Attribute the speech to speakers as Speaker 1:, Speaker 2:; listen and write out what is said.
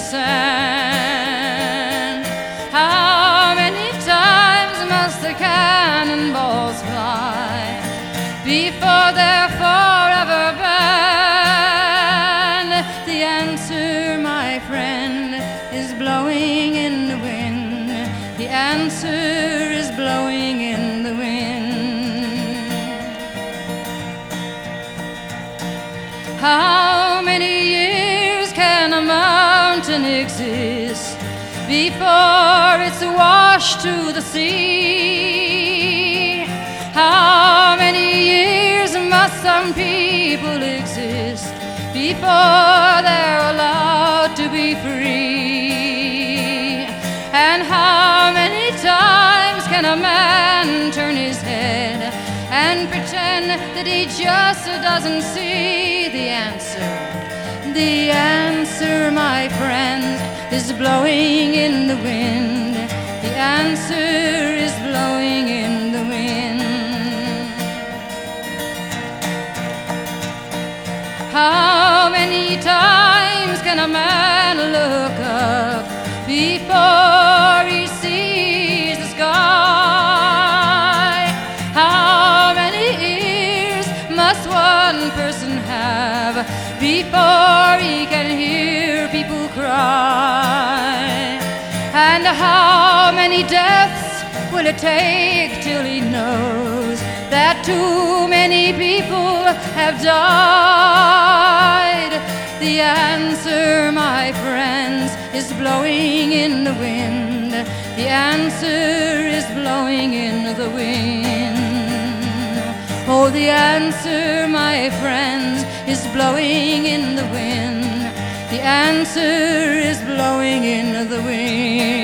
Speaker 1: sand. How many times must the cannonballs fly before they're forever banned? The answer, my friend, is blowing in the wind. The answer is blowing in the wind. How many years can a mountain exist before it's washed to the sea? How many years must some people exist before they're allowed to be free? And how many times can a man turn his head and pretend that he just doesn't see? The answer, my friends, is blowing in the wind. The answer is blowing in the wind. How many times can a man look up before he sees the sky? How many ears must one person have before he can hear people cry? And how many deaths will it take till he knows that too many people have died? The answer, my friends, is blowing in the wind. The answer is blowing in the wind. Oh, the answer, my friends, is blowing in the wind. The answer is blowing in the wind.